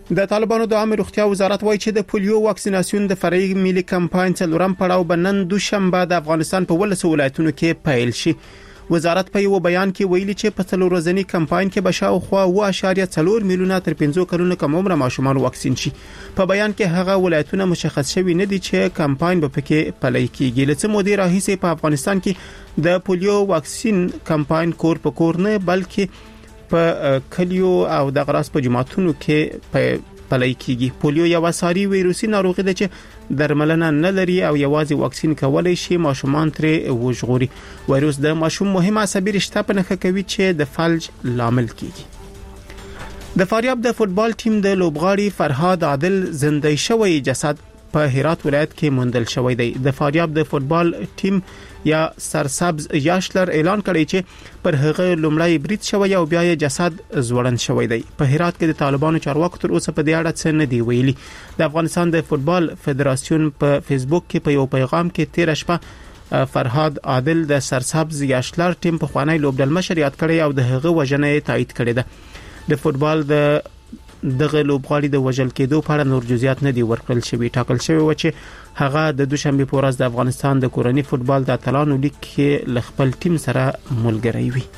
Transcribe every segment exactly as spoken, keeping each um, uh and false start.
د طالبانو د عامه روغتیا وزارت وایي چې د پولیو واکسیناسیون د فرعي ملي کمپاین څلورم پړاو بنن دوشنبه د افغانستان په ولسو ولایتونو کې پیل شي. وزارت په یو بیان کې ویلي چې په څلور ورځنی کمپاین کې بشاوخوا اووه اعشاریه څلور میلیونه تر پنځه کلونو کم عمر ماشومان واکسین شي. په بیان کې هغه ولایتونه مشخص شوي نه دي چې کمپاین به پکې پلی کیږي. لڅ مودې راهیسې په افغانستان کې د پولیو واکسین کمپاین کور په کور نه بلکې په کلیو او د غراس په جماعتونو کې په پلی کیږي. پولیو یو ساري ویروسي ناروغي ده چې درملنه نه لري او یوازې واکسین کولای شي ماشومان ترې وژغوري. وایروس د ماشوم مهمه عصبي رشته په نښه کوي چې د فلج لامل کیږي. د فاریاب د فوتبال ټیم د لوبغاړي فرهاد عادل زندۍ شوی جسد په هرات ولایت کې موندل شوی دی. د فاریاب د فوتبال ټیم یا سرسبز یاشلر اعلان کړی چې پر هغه لومړی برید شوی او بیا یې جسد زوړند شوی دی. په هرات کې د طالبانو چارواکو تر اوسه په دې اړه څه نه دی ویلي. د افغانستان د فوتبال فدراسیون په فیسبوک کې په یو پیغام کې تیر شپه فرهاد عادل د سرسبز یاشلر ټیم په خوانی لوبډل مشر یاد کړی او د هغه وژنه تایید کړی ده. د فوتبال د دغه لوبغاړي د وژل کېدو په اړه نور جزئیات نه دي ورکړل شوی. ټاکل شوی و چې هغه د دوشنبه په ورځ د افغانستان د کورنۍ فوتبال د اتلانو لیګ کې ل خپل ټیم سره ملګری وي.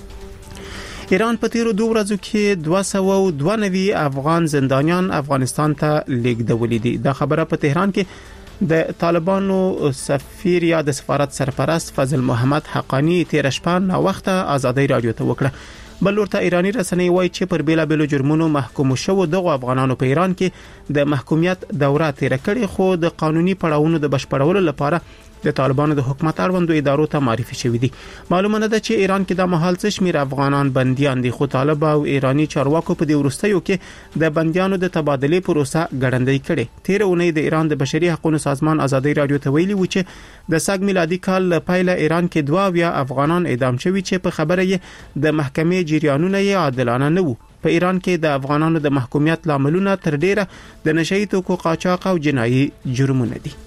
ایران په تیرو دوه ورځو کې دوه سوه او دوه نوي افغان زندانیان افغانستان ته لیږدولي دي. دا خبره په تهران کې د طالبانو سفیر یا د سفارت سرپرست فضل محمد حقانی تیر شپه نا وخت آزادۍ رادیو ته وکړه. بل ورته ایرانی رسنۍ وایي چې پر بیلا بیلو جرمونو محکوم شو دغه افغانانو په ایران کې د محکومیت دوره تیر کړي خو د قانوني پړاوونو د بشپړولو لپاره د طالبانو د حکومت اړوندو ادارو ته معرفي شوې دي. معلومه نه ده چې ایران کې د مهال څه شمیر افغانان بنديان دي خو طالب او ایرانی چارواکو په دې ورستیو کې د بنديانو د تبادله پروسه ګړندۍ کړي. تیر اونۍ د ایران د بشري حقوقو سازمان آزادۍ رادیو ته ویلي و چې د سګ میلادي کال پیله ایران کې دوه بیا افغانان اعدام شوي چې په خبره یې د محکمې جریانونه یې عادلانه نه وو. په ایران کې د افغانانو د محکومیت لاملونه تر ډیره د نشئی توکو قاچاق او جنایي جرمونه دي.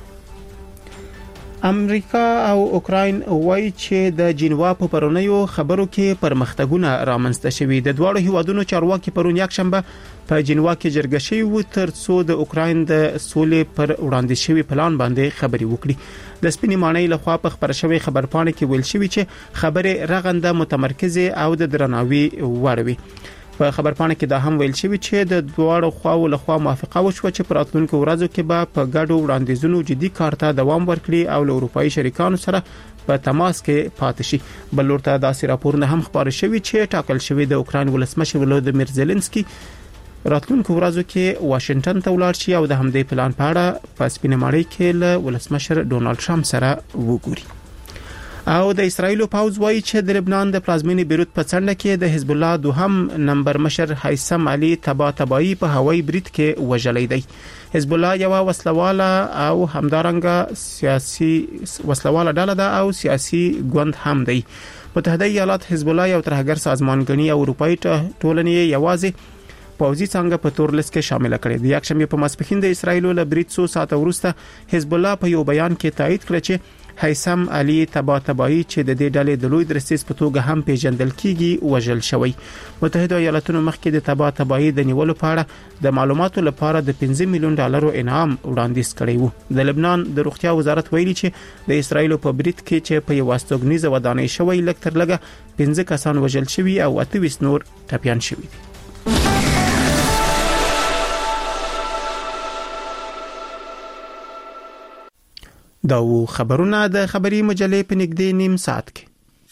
امریکا او اوکراین وایي چې د جنیوا په پرونیو خبرو کې پرمختګونه رامنځته شوي. د دواړو هیوادونو چارواکي پرون یک شنبه په جنیوا کې جرګه شوي و تر څو د اوکراین د سولې پر وړاندې شوی پلان باندې خبري وکړي. د سپینې مانۍ لخوا په خبر شوی خبرپاڼه کې ویل شوی چې خبره رغنده متمرکزه او د درناوي وړ وي. په خبرپاڼه کې دا هم ویل شوی چې د دواړو خواو لخوا موافقه وشوه چې پر راتلونکو ورځو کې به په ګډو وړاندیزونو جدي کار ته دوام ورکړي او له اروپאי شریکانو سره په تماس کې پاتې شي. بل ورته داسې راپورونه هم خبر شوی چې ټاکل شوی د اوکراین ولسمشر ولودمیر زيلنسکي راتلونکو ورځو کې واشنگټن ته ولاړ شي او د همدې پلان په اړه په سپینه ماڼۍ کې له ولسمشر ډونالد ټرمپ سره وګوري. او د اسرایل پاوز وایي چې د لبنان د پلازمینې بیروت په څنډه کې د حزب الله دوهم نمبر مشر هیثم علي تبا تبایی په هوایي برید کې وژلې دی. حزب الله یو وسلواله او همدارنګه سیاسي وسلواله ډله ده او سیاسي ګوند هم دی. متحده ایالات حزب الله یو ترهګر سازمان غني او اروپאי ټولنې یوازې پوځي څنګه په تور لیست کې شامل کړي. د یک شنبه په ماسپښین د اسرایل له برید څو ساعت وروسته حزب الله په یو بیان کې تایید کړ چې هیثم علي تبا تبایی چې د دې ډلې د لوی درستیز په توګه هم پیژندل کیږي وژل شوی. متحده ایالاتونو مخکې د تبا تبایی د نیولو په اړه د معلوماتو لپاره د پنځه میلیون ډالرو انعام وړاندیز کړی و. د لبنان د روغتیا وزارت ویلي چې د اسرایل په برید کې چې په یو واستوګنیزه ودانۍ شوی لکه تر لګه پنځه کسان وژل شوی او اته ویشت نور ټپيان شوی دي. دا و خبرونه د خبري مجلې په نږدې نیم ساعت کې.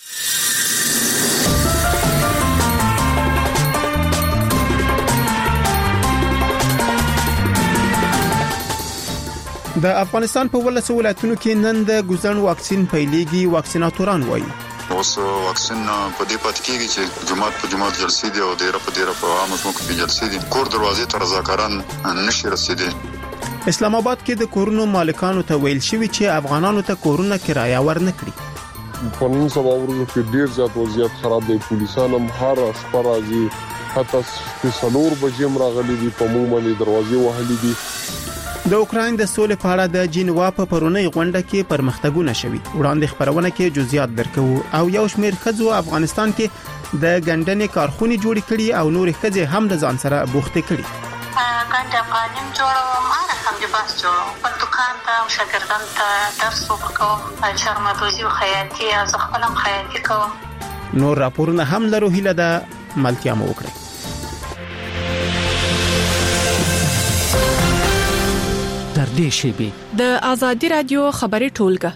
د افغانستان په ولسو ولایتونو کې نن د ګوزن واکسین پیلېږي. واکسیناتوران وایي اوس واکسین په دې پات کېږي چې جماعت په جماعت جلسې دي او ډیره په ډیره په عامه ځمکو کې جلسې دي. کور دروازې ته رضاکاران نشي رسیدي. اسلام آباد کې د کورونو مالکانو ته ویل شوی چې افغانانو ته کورونه کرایه ورنکړي. په نن سبا ورځو کې ډیر زیات وضعیت خراب دی. پولیسانو هر شپه راځي حتی څلور بجې راغلي دي په موږ باندې دروازې وهلي دي. د اوکراین د سولې په اړه د جنیوا په پرونی غونډه کې پرمختګونه شوي. وړاندې خبرونه کې جزئیات درکو او یو شمېر خځو افغانستان کې د ګندنې کارخونې جوړې کړي او نور خځې هم د ځان سره بوخته کړي. ګڼ افغانیم جوړوم، هر هم د بحث جوړوم. خپل دکان ته شاګردانو ته درس ورکوم، چارمدوزي او خیاطي، زه خپل هم خیاطي کوم. نور راپورونه هم لرو، هیله ده ملتیا مو وکړئ. در دې شیبې د آزادي رادیو خبري ټولګه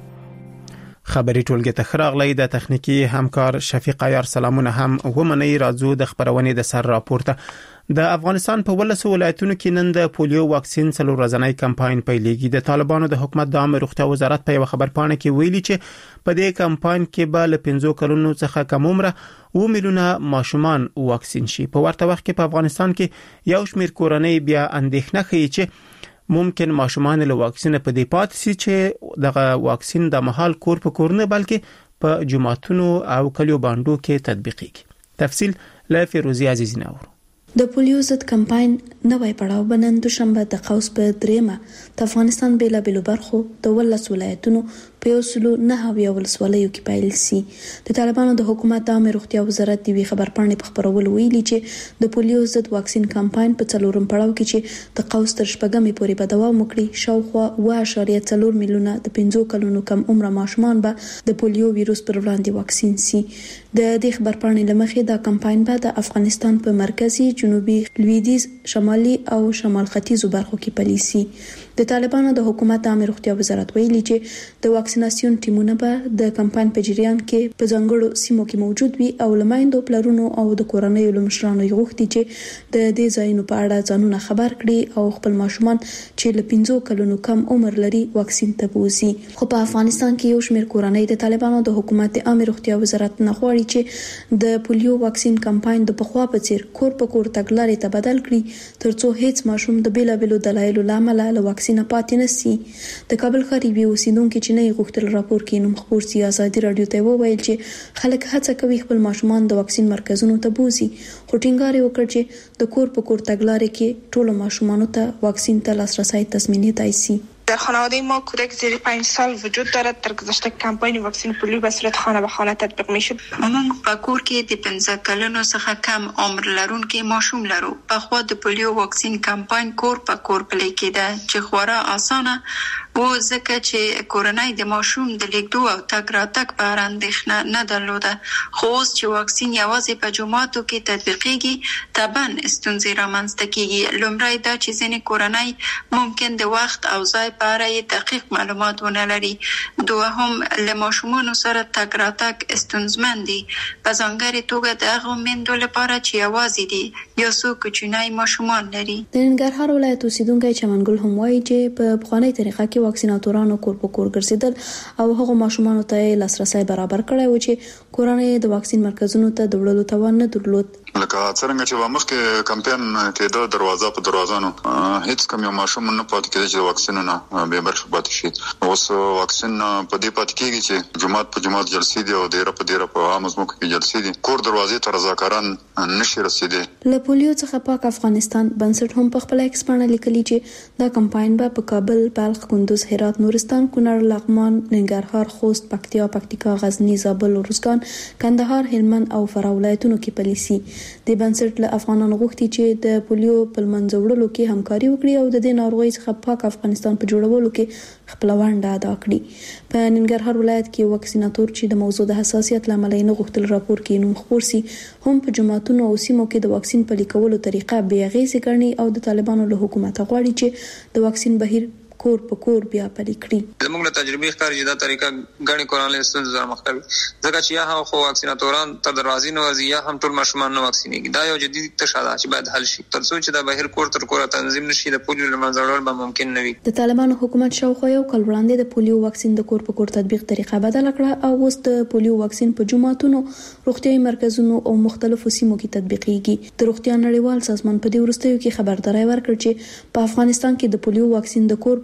خبري ټولګه ته خراغلی د تخنیکی همکار شفیق عیار سلامونه هم ومني. راځو د خبرونې د سر راپورته. د افغانستان په ولسو ولایتونو کې نن د پولیو واکسین څلور ورځنی کمپاین پیلېږي. د طالبانو د حکومت د عامه روغتیا وزارت په یو خبرپاڼه کې ویلي چې په دې کمپاین کې به له پنځو کلونو څخه کم عمره و میلیونه ماشومان واکسین شي. په ورته وخت کې په افغانستان کې یو شمېر کورنۍ بیا اندېښنه کوي چې ممکن ماشومان له واکسین په دی پات سي چې دغه واکسین د محل کور په کور نه بلکې په جماعتونو او کلیو باندو کې تطبیقيږي. تفصیل له فیروزی عزیز ناور. د پولیو ضد کمپاین نوې پړاو بنن دوشنبه د قوس په دریمه د افغانستان بیلا بیلو برخو د ولس ولایتونو په یوسلو نه هویا ولسوالیو کې پیل سي. د طالبانو د حکومت د عامه روغتیا وزارت دی خبرپاڼې په خبرولو ویلي چې د پولیو ضد واکسین کمپاین په څلورم پړاو کې چې د قوس تر شپږمې پورې به دوام وکړي، شاوخوا اوه اعشاریه څلور میلیونه د پنځو کلونو کم عمره ماشومان به د پولیو وایروس پر وړاندې واکسین سي. د دې خبرپاڼې لمخې دا کمپاین به د افغانستان په مرکزي، جنوبي، لویدیز، شمالي او شمال ختیځو برخو کې پلي سي. د طالبانو د حکومت د عامه روغتیا وزارت ویلي چې د واکسیناسیون ټیمونه به د کمپاین په جریان کې په ځانګړو سیمو کې موجود وي او لمایندو پلرونو او د کورنۍ لمشرانو غوښتي چې د دې ځایونو په اړه ځانونه خبر کړي او خپل ماشومان چې له پنځو کلونو کم عمر لري واکسین ته بوزي. خو په افغانستان کې یو شمېر کورنۍ د طالبانو د حکومت د عامه روغتیا وزارت نه غواړي چې د پولیو واکسین کمپاین د پخوا په څیر کور په کور تګلارې ته بدل کړي ترڅو هیڅ ماشوم د بیلا بیلو دلایلو لامل له واکسین پاتې نشي. د کابل ښار یو اوسیدونکو چې نه غوښتل راپور کې نوم خبر سي آزادي رادیو ته وویل چې خلک هڅه کوي خپل ماشومان د واکسین مرکزونو ته بوزي، خو ټینګار وکړ چې د کور په کور تګلارې کې ټول ماشومان ته واکسین ته لاسرسی تضمینېدای شي. در خانواده ما کودک زیر پنج سال وجود دارد. در گذشته کمپاین واکسین پولیو به صورت خانه به خانه تطبیق می شد. موږ په کور کې د پنځه کلونو څخه کم عمر لرونکي ماشوم لرو. په خوا د پولیو واکسین کمپاین کور په کور پلي کېده چې خورا اسانه و ځکه چې کورنۍ د ماشوم د لیکدو او تګ راتګ په اړه اندېښنه نه درلوده. خو اوس چې واکسین یوازې په جوماتو کې تطبیقېږي طبعا ستونزې رامنځته کېږي. لومړی دا چې ځینې کورنۍ ممکن د وخت او ځای په اړه دقیق معلومات ونه لري. دوهم له ماشومانو سره تګ راتګ ستونزمن دي، په ځانګړې توګه د هغو میندو لپاره چې یوازې دي یا څو کوچني ماشومان لري. د ننګرهار ولایت اوسیدونکی چمنګل هم وایي چې په پخوانۍ طریقه کې واکسیناتورانو کور په کور ګرځیدل او هغو ماشومانو ته لاسرسی برابر کړی و چې کورنۍ د واکسین مرکزونو ته د وړلو توان نه درلود. لکه څنګه چې مخکې کمپاین کې د دروازه په دروازانو هیڅ کوم یو ماشوم نه پاتې کېږي چې واکسینونه به برخه پاتې شي. اوس واکسین په دې پاتې کېږي چې جماعت په جماعت جلسې دي او ډیره په ډیره په عام ځمکو کې جلسې دي. کور دروازې ته رضاکاران نشي رسیدي. له پولیو څخه پاک افغانستان بنسټ هم په خپل ایکسپانه لیکلي چې دا کمپاین به په کابل، بلخ، کندوز، هرات، نورستان، کونړ، لغمان، ننګرهار، خوست، پکتیا، پکتیکا، غزنی، زابل، روزګان، کندهار، هلمند او فراه ولایتونو کې پلي سي. د بنسټ له افغانانو غوښتي چې د پولیو په منځ وړلو کې همکاري وکړي او د دې ناروغۍ څخه پاک افغانستان په جوړولو کې خپل ونډه ادا کړي. په ننګرهار ولایت کې واکسیناتور چې د موضوع د حساسیت لامل نه غوښتل راپور کې نوم خبر سي هم په جماعتونو او سیمو کې د واکسین پلي کولو طریقه بې اغېزې ګڼي او د طالبانو له حکومت غواړي چې د واکسین بهیر کور په کور بیا پلي کړي. زموږ له تجربې ښکاري چې دا طریقه ګڼې کورنۍ ستونزې سره مخ کوي ځکه چې یا هم خو واکسیناتوران تر دروازې نه وځي یا هم ټول ماشومان نه واکسینېږي. دا یو جدي تشه ده چې باید حل شي تر څو چې دا بهیر کور تر کوره تنظیم نشي. د پولیو له منځه وړل به ممکن نه وي. د طالبانو حکومت شاوخوا یو کال وړاندې د پولیو واکسین د کور په کور تطبیق طریقه بدله کړه او اوس د پولیو واکسین په جوماتونو، روغتیايي مرکزونو او مختلفو سیمو کې تطبیقېږي. د روغتیا نړیوال سازمان په دې وروستیو کې خبرداري ورکړه چې په افغانستان کې د پولیو واکسین د کور په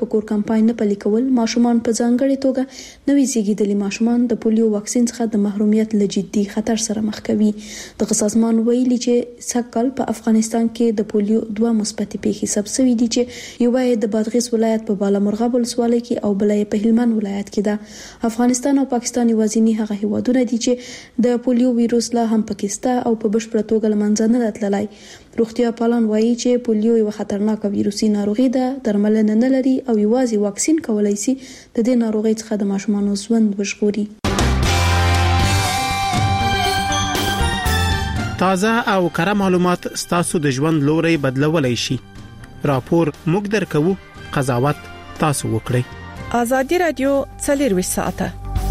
په کور کمپاین نه پلي کول ماشومان په ځانګړي توګه نوي زیږیدلي ماشومان د پولیو واکسین څخه د محرومیت له جدي خطر سره مخ کوي. د سازمان ویلي چې سږکال په افغانستان کې د پولیو دوه مثبتې پیښې ثبت شوې دي چې یو یې د بادغیس ولایت په بالامرغاب ولسوالۍ کې او بل یې په هلمند ولایت کې ده. افغانستان او پاکستان یوازینی هغه هیوادونه دي چې د پولیو ویروس لا هم پاکستان او په بشپړه توګه له منځه نه تللی. روغتیا پالان وایي چې پولیو یو خطرناک ویروسي ناروغي ده، درملنه نه لري او یوازې واکسین کولای شي د دې ناروغۍ څخه د ماشومانو ژوند وژغوري. تازه او کره معلومات ستاسو د ژوند لوري بدلولای شي. راپور موږ درکو، قضاوت تاسو وکړئ. ازادي رادیو څلور ساعته.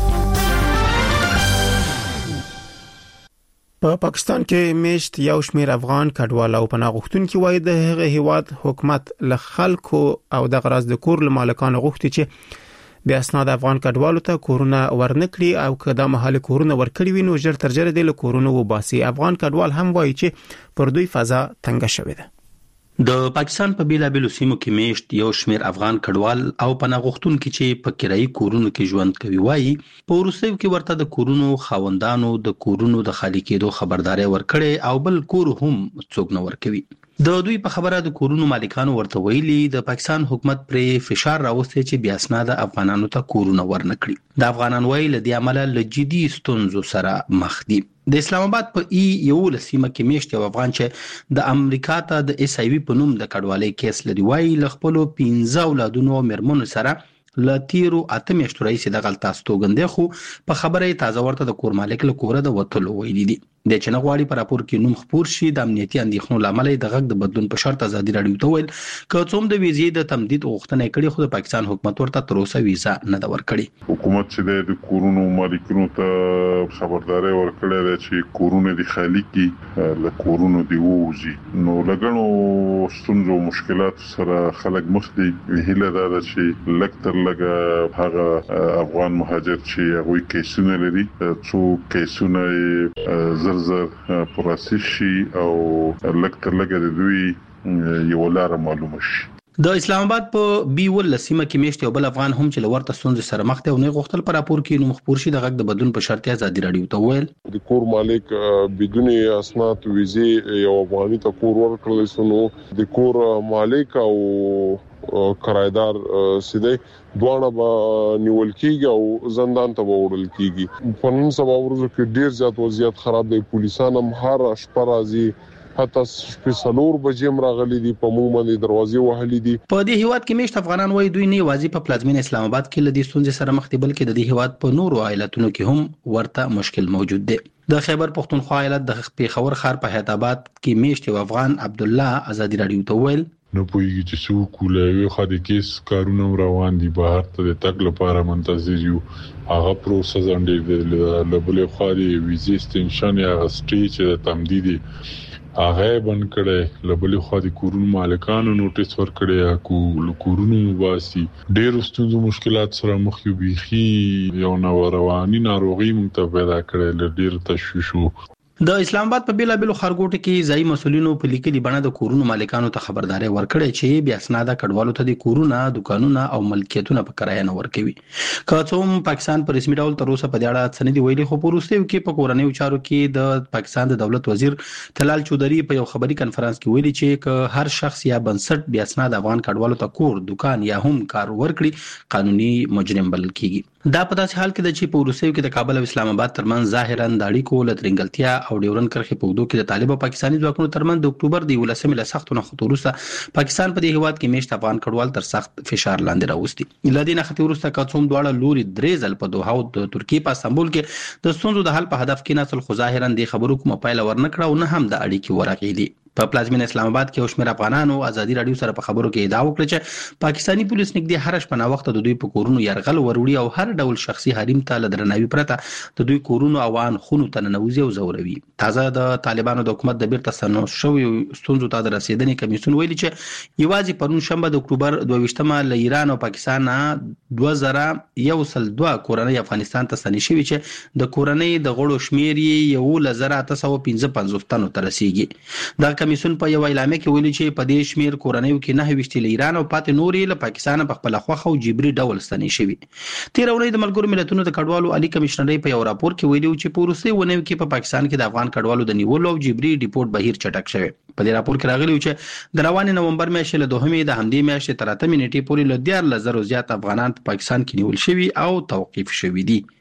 په پاکستان کې میشت یو شمیر افغان کډوال او پناه غوښتونکي وایي د هغه هیواد حکومت له خلکو او د غراض د کور مالکانو غوښتي چې بیا اسناد افغان کډوالو ته کورونه ورنکړي او کدا محل کورونه ورکړي وي نو ژر تر ژره د کورونو وباسي. افغان کډوال هم وایي چې پر دوی فضا تنګ شوې ده. د پاکستان په بیلابیلو سیمو کې میشت یو شمیر افغان کډوال او پناه غوښتونکي چې په کرایي کورونو کې ژوند کوي وایي په وروستیو کې ورته د کورونو خاوندانو د کورونو د خالي کېدو خبرداري ورکړي او بل کور هم څوک نه ورکوي. د دوی په خبره د کورونو مالکانو ورته ویلي د پاکستان حکومت پر فشار راوستي چې بیا اسناد افغانانو ته کورونه ورنکړي. د افغانان ویل د عمله لجدي ستونزو سره مخ دي. د اسلام آباد په ای یو لسیمه کې میشت یو افغان چې د امریکا ته د اس ای وی په نوم د کډوالۍ کیس لري وایي ل خپل پنځه اولادونو مرمنو سره لاتیرو اته میاشتو رئیس د غلطه استوګندې خو په خبره تازه ورته د کور مالک له کوره د وټلو ویلي دي. د چنغواړي پر راپور کې نوم خپور شي د امنیتي اندېښنو لامل د غږ د بدلون په شرط ازادي رادیو ته ویل کوم د ویزې د تمدید غوښتنه کړې خو د پاکستان حکومت ورته تر اوسه ویزا نه دا ورکړي. حکومت چې د کورونو مالکینو ته خبرداري ورکړې ده چې کورونه د خالي کې له کورونو دی ووځي نو لګنو ستونزو مشکلات سره خلک مخ دي. هیله ده چې لکتر لګه هغه افغان مهاجر چې هغه کیسونه لري څو کیسونه زر زر پروسس شي او لکتر لګه د دوی یو لار معلومه شي. د اسلام آباد په بی ول لسیمه کې میشت یو بل افغان هم چې لورته ستونزې سره مخ ته او نه غوښتل پر راپور کې نوم خپور شي د غږ د بدلون په شرط ازادي رادیو ته ویل د کور مالک بدون اسناد ویزه یو افغاني ته کور ورکړل سنو د کور مالک او کرایدار سیده دوانه به نیول کیږي او زندان ته وړل کیږي. په نن سبا ورځو کې ډیر زیات وضعیت خراب دی. پولیسان هم هر شپه راځي حتی سپیشلور بجیم راغلي دي په موږ باندې دروازې وهلي دي. په دې هیواد کې میشت افغانان وایي دوی نه واځي په پلازمین اسلام آباد کې لدی ستونزې سره مخ دي بلکې د دې هیواد په نورو ایالتونو کې هم ورته مشکل موجود دی. د خیبر پختونخوا ایالت د پیښور ښار په حیات آباد کې میشت یو افغان عبد الله ازادي رادیو ته ویل نو پوهیږي چې څو کولای خو د کیس کارونه روان دي بهر ته د تګ لپاره منتظر یو هغه پروسه ځانډې د لبلې خو د ویزې ستنشن یا سټیج د تمدید هغه بند کړي لبلې خو د کورونو مالکانو نوټیس ورکړي کو کورونو واسي ډېر ستونزو مشکلات سره مخ یو بيخي یو نو رواني ناروغي مونږ پیدا کړي ډېر تشویشو. د اسلام آباد په بیلابیلو خارګوټو کې ځای مسولینو په لیکلي بڼه د کورونو مالکانو ته خبرداري ورکړې چې بیا اسناد کډوالو ته د کورونه دکانونه او ملکیتونه په کرایه نه ورکوي. که څوم پاکستان په رسمي ډول تر اوسه په دې اړه څه نه دی ویلي خو پروستیو کې په کورنیو چارو کې د پاکستان د دولت وزیر تلال چودري په یو خبري کانفرنس کې ویلي چې که هر شخص یا بنسټ بیا اسناد افغان کډوالو ته کور دکان یا هم کار ورکړي قانوني مجرم بلل کیږي. دا په داسې حال کې د چې په روسیې کې د کابل او اسلام آباد ترمنځ ظاهرا د اړیکو لټرنګلتیا او ډیورن کرښې په وګړو کې د طالب او پاکستاني ځواکونو ترمنځ د اکتوبر د ولسمې له سختو نښتو وروسته پاکستان په دې هیواد کې میشت افغان کډوال تر سخت فشار لاندې راوستي. لدې نښتې وروسته کوم دواړه لوري درې ځل په دوحه او د ترکیې په استانبول کې د ستونزو د حل په هدف کې نسل خو ظاهرا د خبرو کومه پایله ورنکړه او نه هم د اړیکې ورغېدي. په پلازمین اسلام آباد کې اوشمیر افغانانو ازادي رادیو سره په خبرو کې ادعا وکړه چې پاکستانی پولیس نږدې هر شپه نا وخت د دوی په کورونو يرغل وروړي او هر ډول شخصي حریم ته لدرناوي پرته د دوی کورونو او ان خونو ته ننوځي او زوروي. تازه د طالبانو د حکومت د بیرته ستنو شوی ستونزو ته د رسیدنې کمیسیون ویلي چې یوازې پرون شنبه د اکتوبر دوه ویشتمه له ایران او پاکستان دوه زره یو سل دوه کورنۍ افغانستان ته ستنې شوي چې د کورنۍ د غړو شمیر یې یو لزر اته سوه پنځه پنځوس تنو ته رسیږي. د کمیسیون په یو اعلامیه کې ویلي چې په دې شمیر کورنیو کې نه وشتي له ایران او پاتې نورې له پاکستان په خپل خوخه او جبري ډول ستنې شوی. تیر اونۍ د ملګرو ملتونو د کډوالو عالی کمشنري په یو راپور کې ویلي چې په روسي ونیو کې په پاکستان کې د افغان کډوالو د نیولو او جبري ډیپورت بهیر چټک شوی. په دې راپور کې راغلی چې د روانې نومبر میاشتې له دوهمې د همدې میاشتې تر اتمې نیټې پورې له دیارلس زرو زیات افغانان په پاکستان کې نیول شوي او توقیف شوي دي.